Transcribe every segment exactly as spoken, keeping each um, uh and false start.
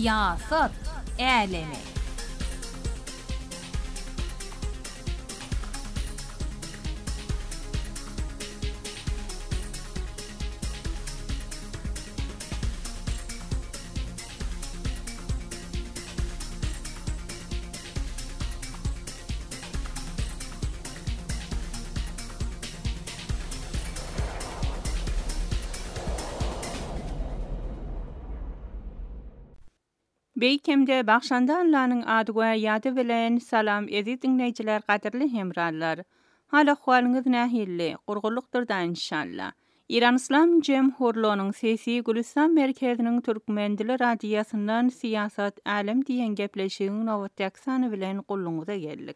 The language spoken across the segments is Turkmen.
Siyasat Älemi. Beýkemde Bagşandanlaryň adyga ýady bilen salam ezi dinleýijiler, gaderli hemrarlar. Hala hwalyňyz nähilli, gurgulukdyr da inşallah. İran İslam Jemhurluğunyň Sesi Gülistan merkeziniň Türkmen dili radiýasyndan Siyasat Älem diýen gepleşigiň nowatdaksany bilen gulluňyza geldik.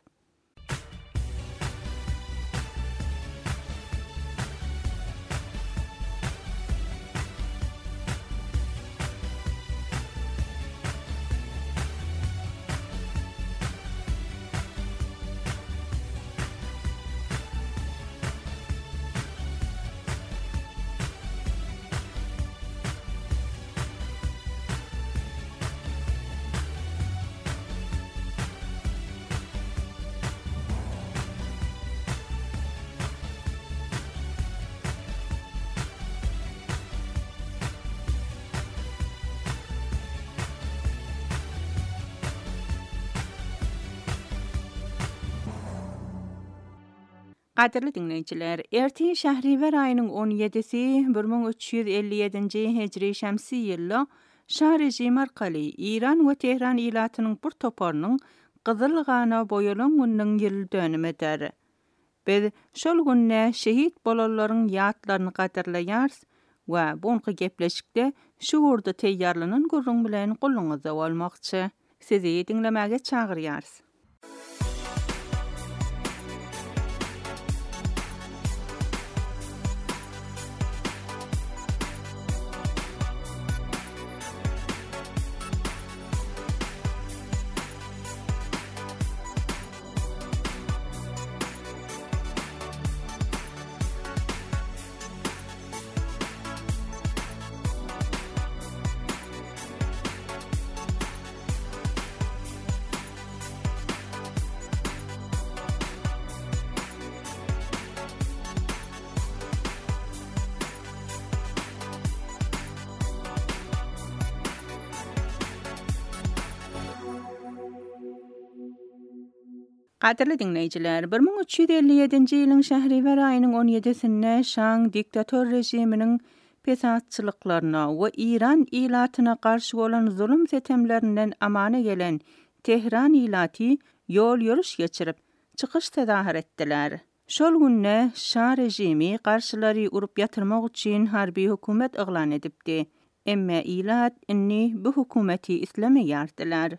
Gaderli dinleýijiler, erti Şähriwer aýynyň on ýedisi bir ming üç ýüz elli ýedinji hejri şämsi ýylda Şah rejimi arkaly İran we Tehran ilatynyň bir toparynyň Gyzyl Gana boýalan günüň ýyl dönümidir. Biz şol günne şehit bolanlaryň ýatlaryny gaderleýärs we buňky gepleşikde şu urda teýýarlanan gurrun bilen gulluňyza bolmakçy. Sizi dinlemäge çagyrýars. Gaderli dinleýijiler, bir ming üç ýüz elli ýedinji ýylyň Şähriwer aýynyň on ýedisinde Şang diktator rejiminiň pesatçylyklaryna we İran ilatyna garşy bolan zulüm setemlerinden amana gelen Tehran ilaty ýol ýürüş geçirip çykyş tezahür etdiler. Şol günne Şah rejimi garşylary urup ýatyrmak üçin harby hökümet eglan edipdi. Emma ilat inni bu hökümeti islemeýärdiler.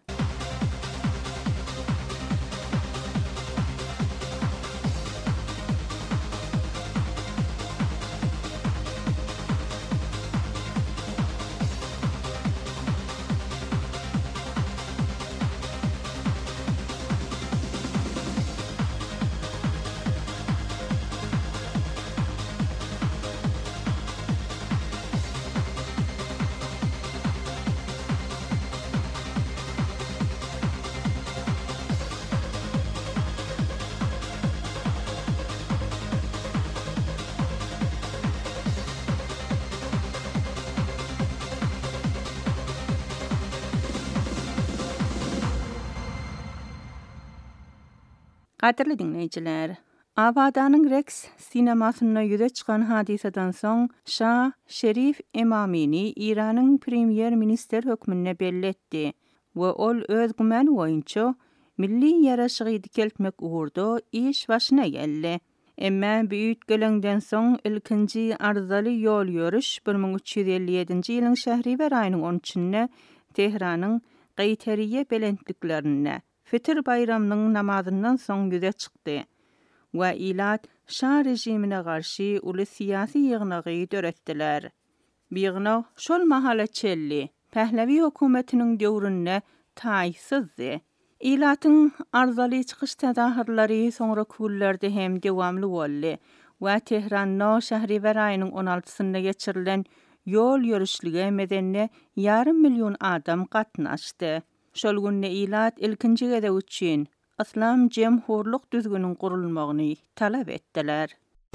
Gaderli dinleýijiler, Abadanyň Rex sinemasyna ýüze çykan hadiseden soň Şah Şerif Emamini İranyň premier minister hökmüne belletdi we ol öz gümäni boýunça milli ýaraşygy dikeltmek uğurda iş başyna geldi. Emma büýük gelengden soň ilkinji arzaly ýol ýörüş bir ming üç ýüz elli ýedinji ýylyň Şähriwer aýynyň on üçinde Tehranyň Gaýteriýe belentliklerine Fitr bayramynyň namazyndan soň ýüze çykdy we ilat Şah rejimine garşy uly siyasi ýygnagy döretdiler. Biýgna şol mahala çelli, Pählevi hökümetiniň döwründe taýsyzdy. İlatyň arzaly çykyş tezahürleri soňra küllerde hem dewamly boldy we Tehranna Şähriwer aýynyň on altysynda geçirilen yol yürüşlige medenne yarım milyon adam gatnaşdy. Şol günne ilat ilkinji gede üçin Islam Jemhurluk düzgünün gurulmagyny talap etdiler.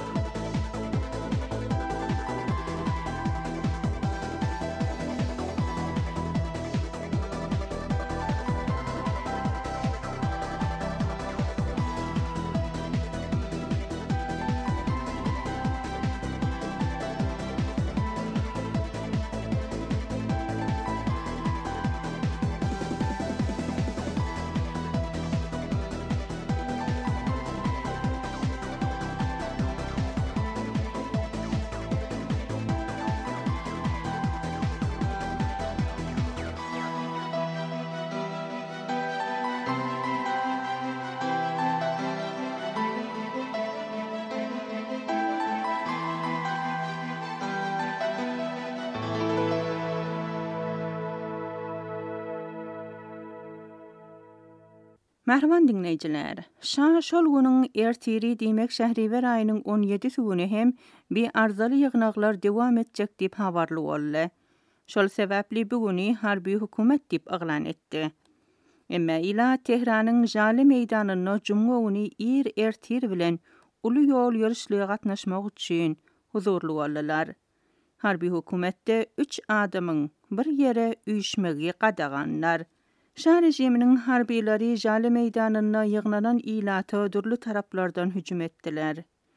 Merhaban dinleyiciler. Şa şol günüň ertiri diýmek Şähriwer aýynyň on ýedisi güni hem bir arzaly ýygnaklar dewam etjek diýip habarly boldy. Şol sebäpli bu güni harby hökümet diýip aglan etdi. Emma ila Tehranyň Jale meýdanyna jumga güni ir ertir bilen uly ýol ýürüşlige gatnaşmak üçin huzurly boldylar. Harby hökümetde üç adamyň bir ýere üýşmegi gadaganlar. Şah rejiminin harbileri Jale meýdanyna ýygnanan ilata dürli taraplardan hüjüm etdiler.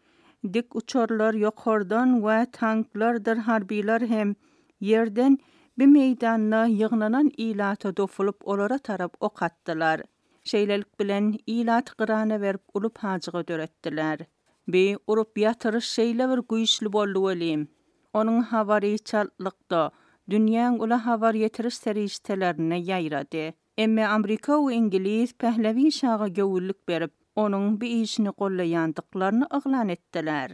Dik uçorlar ýokardan we tanklardyr harbiler hem ýerden bir meýdanyna ýygnanan ilata dofulup olara tarap ok atdylar. Şeýlelik bilen ilat gyrana berip ulup hajyga döretdiler. Bi urup ýatyryş şeýle bir güýçli boldy welim. Onuň habary çallykda dünýäň ula habar ýetiriş seriştelerine ýaýrady. Emme Amerika we İngiliz pählevi şaga gowullyk berip, onuň bir işini gollaýandyklaryny aglan etdiler.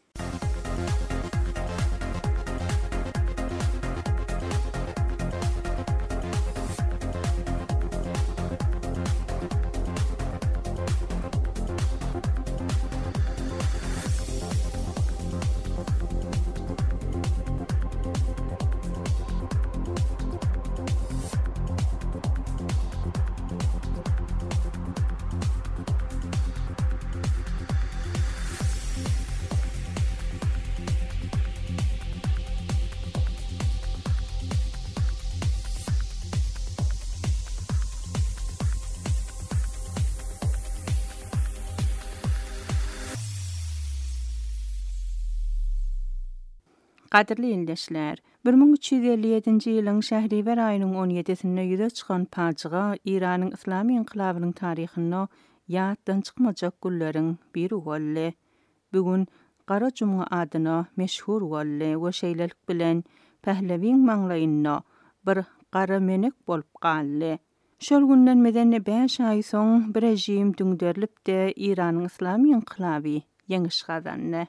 Qadirli ildeşler, bir ming üç ýüz elli ýedinji ýylyň Şähriwer aýynyň on ýedisinde ýüze çykan paçyga Iranyň Islamy inqilabynyň taryhyna ýatdan çykmajak gülleriň biri boldy. Bugün Gara Jumga adyna meşhur boldy we şeýlelik bilen pählewiň maňlaýyna bir gara menek bolup galdy. Şol günden medenne beş aý soň bir rejim düňderilip de Iranyň Islamy inqilaby ýeňiş gazandy.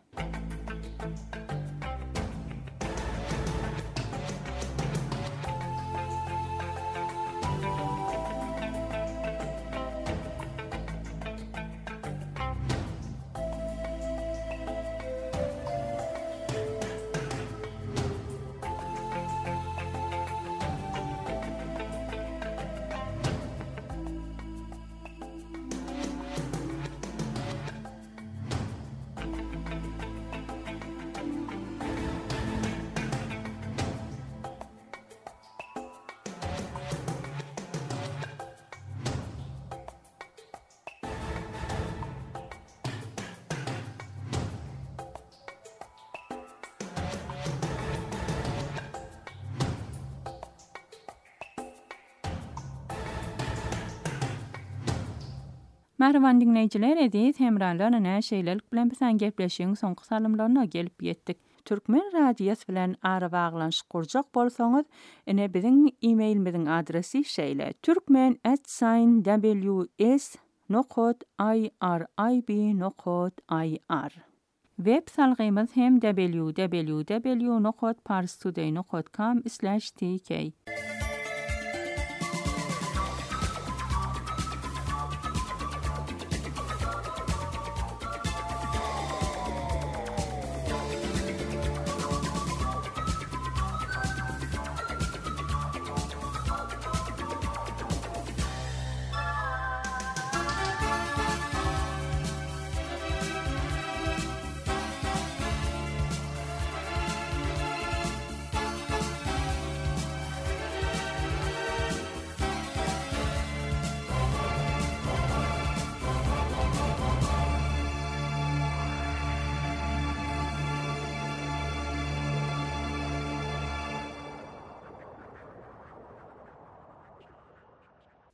Merhaban dinleyijiler, edit hemralarına şeýlelik bilen bilen gepleşiň soňky salymlaryna gelip ýetdik. Türkmen radiýasy bilen ara baglanşyk kurjak bolsaňyz, ene biziň e-mailimiziň adresi şeýle: türkmen at w s nokta i r i b nokta i r. Web salgymyz hem w w w nokta parstoday nokta com slash t k.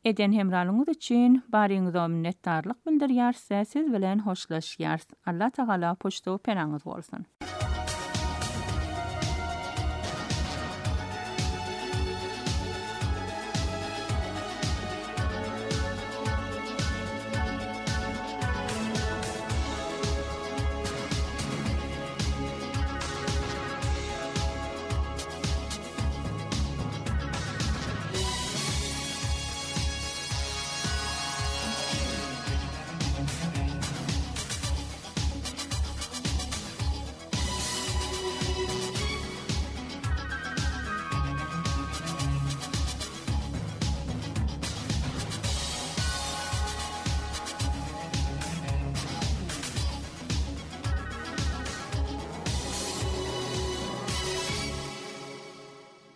Eden hemralığınız için barýyňyza minnetdarlyk bildirýär, siz bilen hoşlaşýar. Allah Taala poşto penanız bolsun.